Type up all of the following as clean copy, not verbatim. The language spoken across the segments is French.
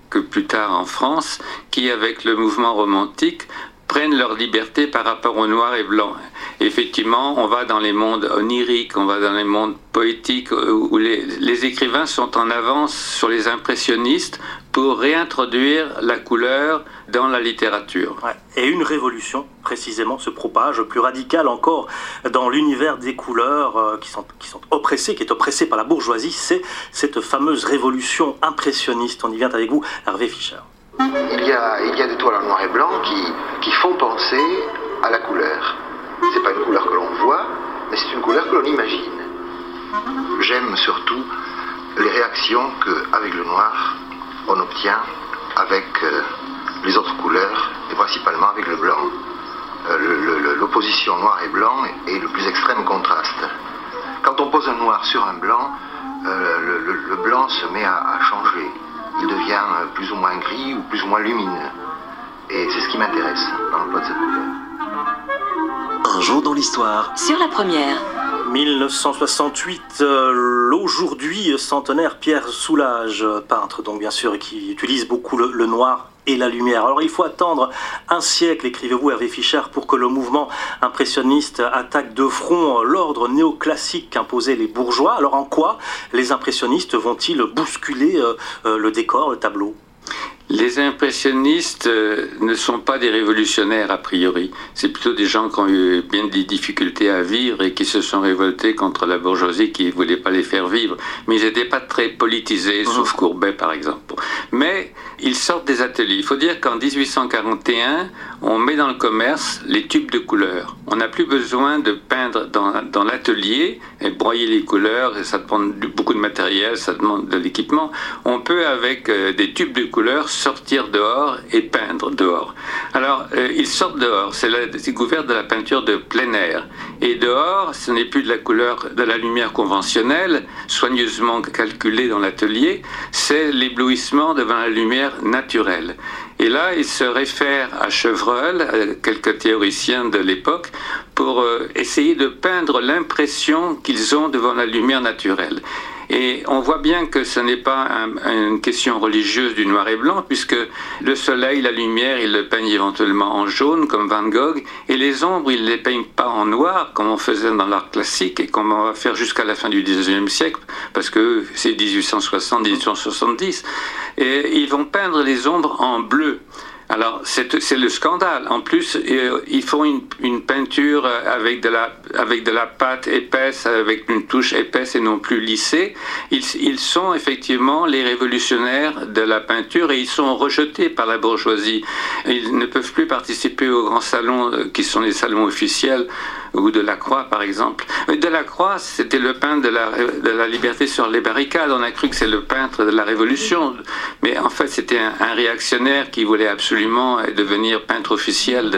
que plus tard en France, qui, avec le mouvement romantique, prennent leur liberté par rapport au noir et blanc. Effectivement, on va dans les mondes oniriques, on va dans les mondes poétiques, où les écrivains sont en avance sur les impressionnistes pour réintroduire la couleur dans la littérature. Ouais. Et une révolution, précisément, se propage, plus radicale encore, dans l'univers des couleurs qui sont oppressées, qui est oppressée par la bourgeoisie, c'est cette fameuse révolution impressionniste. On y vient avec vous, Hervé Fischer. Il y a des toiles en noir et blanc qui font penser à la couleur. C'est pas une couleur que l'on voit, mais c'est une couleur que l'on imagine. J'aime surtout les réactions qu'avec le noir, on obtient avec les autres couleurs, et principalement avec le blanc. L'opposition noir et blanc est le plus extrême contraste. Quand on pose un noir sur un blanc, le blanc se met à changer. Il devient plus ou moins gris ou plus ou moins lumineux. Et c'est ce qui m'intéresse dans l'emploi de cette couleur. Un jour dans l'histoire. Sur la première. 1968, l'aujourd'hui centenaire Pierre Soulages, peintre donc bien sûr, qui utilise beaucoup le noir et la lumière. Alors il faut attendre un siècle, écrivez-vous Hervé Fischer, pour que le mouvement impressionniste attaque de front l'ordre néoclassique qu'imposaient les bourgeois. Alors en quoi les impressionnistes vont-ils bousculer le décor, le tableau ? Les impressionnistes ne sont pas des révolutionnaires a priori. C'est plutôt des gens qui ont eu bien des difficultés à vivre et qui se sont révoltés contre la bourgeoisie qui ne voulait pas les faire vivre. Mais ils n'étaient pas très politisés, sauf Courbet par exemple. Mais ils sortent des ateliers. Il faut dire qu'en 1841, on met dans le commerce les tubes de couleurs. On n'a plus besoin de peindre dans l'atelier et broyer les couleurs. Ça demande beaucoup de matériel, ça demande de l'équipement. On peut avec des tubes de couleurs sortir dehors et peindre dehors. Alors, ils sortent dehors, c'est la découverte de la peinture de plein air. Et dehors, ce n'est plus de la couleur, de la lumière conventionnelle, soigneusement calculée dans l'atelier, c'est l'éblouissement devant la lumière naturelle. Et là, ils se réfèrent à Chevreul, à quelques théoriciens de l'époque, pour essayer de peindre l'impression qu'ils ont devant la lumière naturelle. Et on voit bien que ce n'est pas une question religieuse du noir et blanc, puisque le soleil, la lumière, ils le peignent éventuellement en jaune, comme Van Gogh, et les ombres, ils ne les peignent pas en noir, comme on faisait dans l'art classique, et comme on va faire jusqu'à la fin du XIXe siècle, parce que c'est 1860, 1870. Et ils vont peindre les ombres en bleu. Alors, c'est le scandale. En plus, ils font une peinture avec de la pâte épaisse, avec une touche épaisse et non plus lissée. Ils sont effectivement les révolutionnaires de la peinture et ils sont rejetés par la bourgeoisie. Ils ne peuvent plus participer aux grands salons qui sont les salons officiels ou de la Croix, par exemple. De la Croix, c'était le peintre de la liberté sur les barricades. On a cru que c'est le peintre de la Révolution. Mais en fait, c'était un réactionnaire qui voulait absolument devenir peintre officiel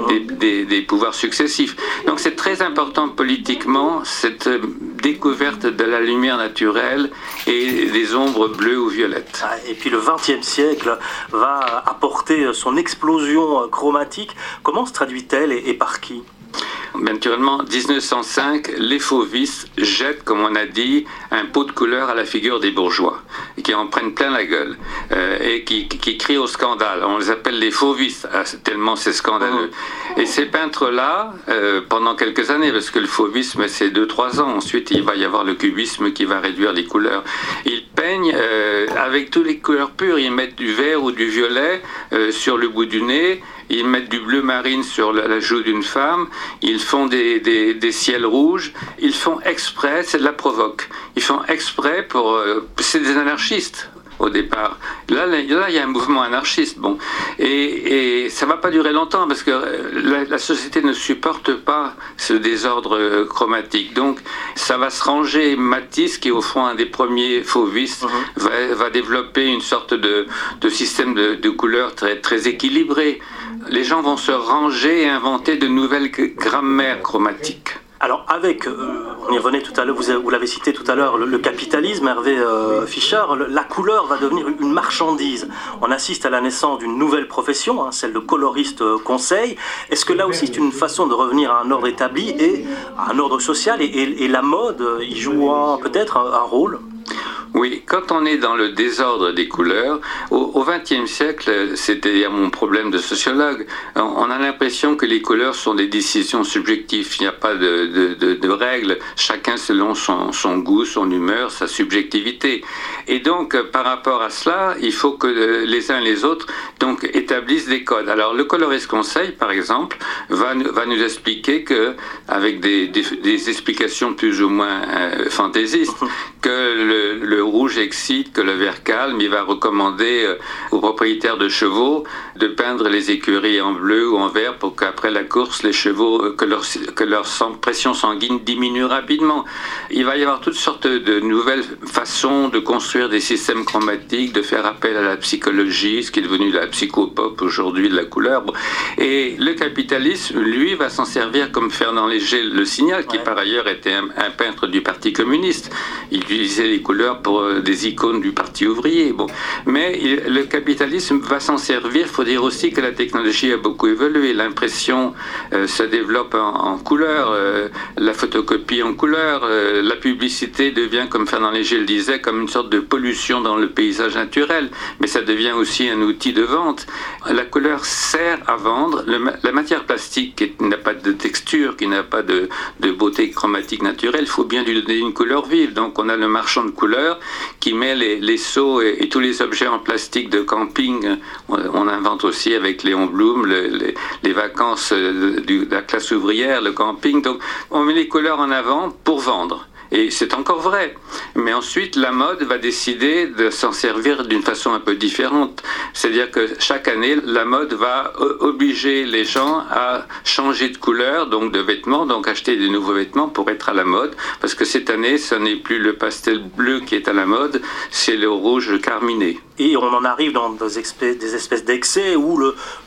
des pouvoirs successifs. Donc c'est très important politiquement, cette découverte de la lumière naturelle et des ombres bleues ou violettes. Et puis le XXe siècle va apporter son explosion chromatique. Comment se traduit-elle et par qui ? Naturellement, 1905, les fauvistes jettent, comme on a dit, un pot de couleur à la figure des bourgeois, qui en prennent plein la gueule, et qui crient au scandale. On les appelle les fauvistes, tellement c'est scandaleux. Et ces peintres-là, pendant quelques années, parce que le fauvisme c'est 2-3 ans, ensuite il va y avoir le cubisme qui va réduire les couleurs, ils peignent avec toutes les couleurs pures, ils mettent du vert ou du violet sur le bout du nez, ils mettent du bleu marine sur la joue d'une femme, ils font des ciels rouges, ils font exprès, c'est de la provoque, ils font exprès pour... c'est des anarchistes au départ. Là, il y a un mouvement anarchiste, bon, et ça va pas durer longtemps parce que la société ne supporte pas ce désordre chromatique. Donc, ça va se ranger. Matisse, qui est au fond un des premiers fauvistes, va développer une sorte de système de couleurs très, très équilibré. Les gens vont se ranger et inventer de nouvelles grammaires chromatiques. Alors avec, on y revenait tout à l'heure, vous l'avez cité tout à l'heure, le capitalisme, Hervé Fischer, la couleur va devenir une marchandise. On assiste à la naissance d'une nouvelle profession, celle de coloriste conseil. Est-ce que là aussi c'est une façon de revenir à un ordre établi et à un ordre social et la mode y jouant peut-être un rôle ? Oui, quand on est dans le désordre des couleurs, au XXe siècle, c'était mon problème de sociologue, on a l'impression que les couleurs sont des décisions subjectives. Il n'y a pas de règles, chacun selon son goût, son humeur, sa subjectivité. Et donc, par rapport à cela, il faut que les uns et les autres donc, établissent des codes. Alors, le coloriste conseil, par exemple, va nous expliquer que, avec des explications plus ou moins fantaisistes, que le rouge excite, que le vert calme. Il va recommander aux propriétaires de chevaux de peindre les écuries en bleu ou en vert pour qu'après la course, les chevaux, que leur pression sanguine diminue rapidement. Il va y avoir toutes sortes de nouvelles façons de construire des systèmes chromatiques, de faire appel à la psychologie, ce qui est devenu la psychopop aujourd'hui de la couleur. Et le capitalisme, lui, va s'en servir comme Fernand Léger le signale, qui par ailleurs était un peintre du Parti communiste. Il utilisait les couleurs pour des icônes du Parti ouvrier. Bon. Mais le capitalisme va s'en servir. Il faut dire aussi que la technologie a beaucoup évolué. L'impression se développe en couleur, la photocopie en couleur, la publicité devient, comme Fernand Léger le disait, comme une sorte de pollution dans le paysage naturel. Mais ça devient aussi un outil de vente. La couleur sert à vendre. La matière plastique qui n'a pas de texture, qui n'a pas de beauté chromatique naturelle, il faut bien lui donner une couleur vive. Donc on a le marchand de couleurs qui met les seaux et tous les objets en plastique de camping. On invente aussi avec Léon Blum les vacances de la classe ouvrière, le camping. Donc on met les couleurs en avant pour vendre. Et c'est encore vrai. Mais ensuite, la mode va décider de s'en servir d'une façon un peu différente. C'est-à-dire que chaque année, la mode va obliger les gens à changer de couleur, donc de vêtements, donc acheter des nouveaux vêtements pour être à la mode. Parce que cette année, ce n'est plus le pastel bleu qui est à la mode, c'est le rouge carminé. Et on en arrive dans des espèces d'excès où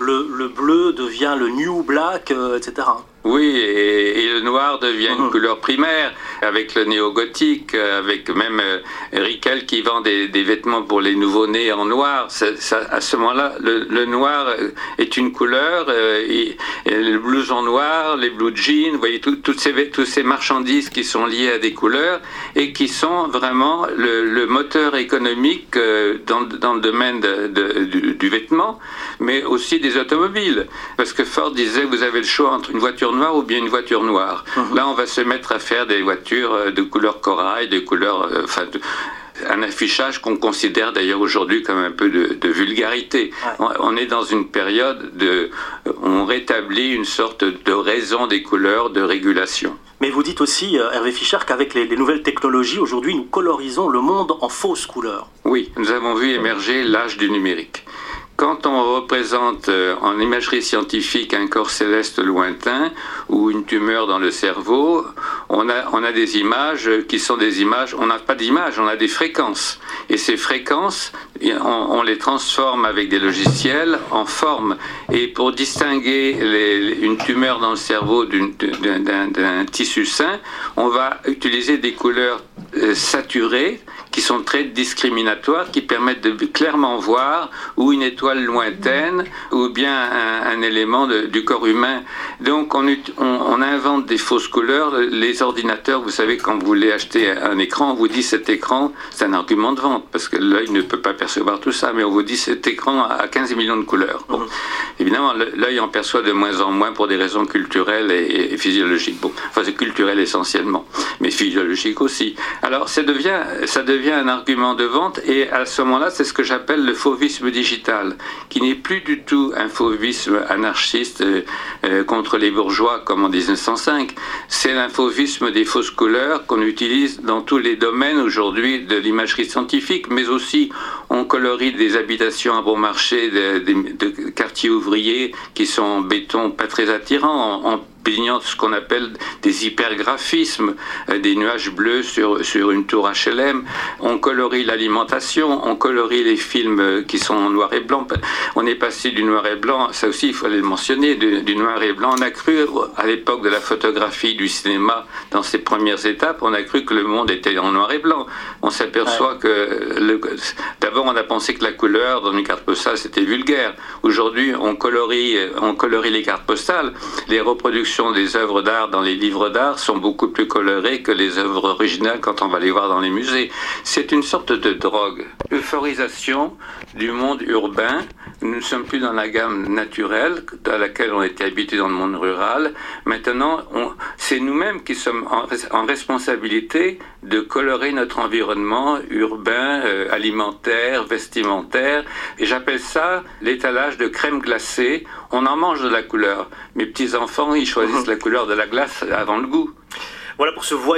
le bleu devient le new black, etc. Oui, et le noir devient une couleur primaire, avec le néo-gothique, avec même Rickel qui vend des vêtements pour les nouveau-nés en noir. À ce moment-là, le noir est une couleur, et le blouson noir, les blue jeans, vous voyez, toutes ces marchandises qui sont liées à des couleurs et qui sont vraiment le moteur économique dans le domaine du vêtement, mais aussi des automobiles. Parce que Ford disait, vous avez le choix entre une voiture noire ou bien une voiture noire. Là, on va se mettre à faire des voitures de couleur corail, de couleur... un affichage qu'on considère d'ailleurs aujourd'hui comme un peu de vulgarité. Ouais. On est dans une période on rétablit une sorte de raison des couleurs, de régulation. Mais vous dites aussi, Hervé Fischer, qu'avec les nouvelles technologies, aujourd'hui, nous colorisons le monde en fausses couleurs. Oui, nous avons vu émerger l'âge du numérique. Quand on représente en imagerie scientifique un corps céleste lointain ou une tumeur dans le cerveau, on a des images qui sont des images, on n'a pas d'images, on a des fréquences. Et ces fréquences, on les transforme avec des logiciels en formes. Et pour distinguer une tumeur dans le cerveau d'un tissu sain, on va utiliser des couleurs saturées qui sont très discriminatoires, qui permettent de clairement voir où une étoile lointaine ou bien un élément du corps humain. Donc on invente des fausses couleurs. Les ordinateurs, vous savez, quand vous voulez acheter un écran, on vous dit cet écran, c'est un argument de vente, parce que l'œil ne peut pas percevoir tout ça, mais on vous dit cet écran a 15 millions de couleurs. Bon. Évidemment, l'œil en perçoit de moins en moins pour des raisons culturelles et physiologiques. Bon, enfin, c'est culturel essentiellement, mais physiologique aussi. Alors, ça devient un argument de vente, et à ce moment-là, c'est ce que j'appelle le fauvisme digital, qui n'est plus du tout un fauvisme anarchiste contre les bourgeois comme en 1905. C'est l'infauvisme des fausses couleurs qu'on utilise dans tous les domaines aujourd'hui de l'imagerie scientifique, mais aussi on colorie des habitations à bon marché, de quartiers ouvriers qui sont en béton pas très attirants, en peignant ce qu'on appelle des hypergraphismes, des nuages bleus sur une tour HLM. On colorie l'alimentation, on colorie les films qui sont en noir et blanc. On est passé du noir et blanc, ça aussi il faut le mentionner, du noir et blanc. On a cru, à l'époque de la photographie, du cinéma, dans ses premières étapes, on a cru que le monde était en noir et blanc. On s'aperçoit que... D'abord, on a pensé que la couleur dans une carte postale, c'était vulgaire. Aujourd'hui, on colorie les cartes postales. Les reproductions distribution des œuvres d'art dans les livres d'art sont beaucoup plus colorées que les œuvres originales quand on va les voir dans les musées. C'est une sorte de drogue. Euphorisation du monde urbain. Nous ne sommes plus dans la gamme naturelle à laquelle on était habitué dans le monde rural. Maintenant, c'est nous-mêmes qui sommes en responsabilité de colorer notre environnement urbain, alimentaire, vestimentaire. Et j'appelle ça l'étalage de crème glacée. On en mange de la couleur. Mes petits-enfants, ils choisissent la couleur de la glace avant le goût. Voilà pour ce voyage.